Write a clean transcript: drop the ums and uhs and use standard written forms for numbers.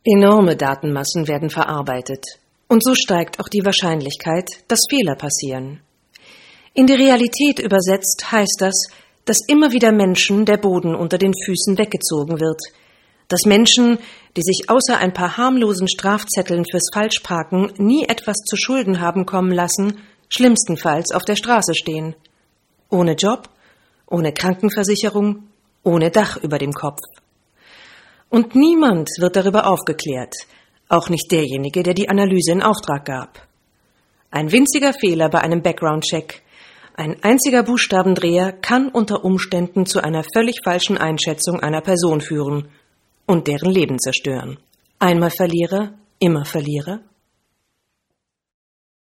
Enorme Datenmassen werden verarbeitet. Und so steigt auch die Wahrscheinlichkeit, dass Fehler passieren. In die Realität übersetzt heißt das, dass immer wieder Menschen der Boden unter den Füßen weggezogen wird. Dass Menschen, die sich außer ein paar harmlosen Strafzetteln fürs Falschparken nie etwas zu Schulden haben kommen lassen, schlimmstenfalls auf der Straße stehen. Ohne Job, ohne Krankenversicherung, ohne Dach über dem Kopf. Und niemand wird darüber aufgeklärt, auch nicht derjenige, der die Analyse in Auftrag gab. Ein winziger Fehler bei einem Background-Check, ein einziger Buchstabendreher kann unter Umständen zu einer völlig falschen Einschätzung einer Person führen und deren Leben zerstören. Einmal Verlierer, immer Verlierer?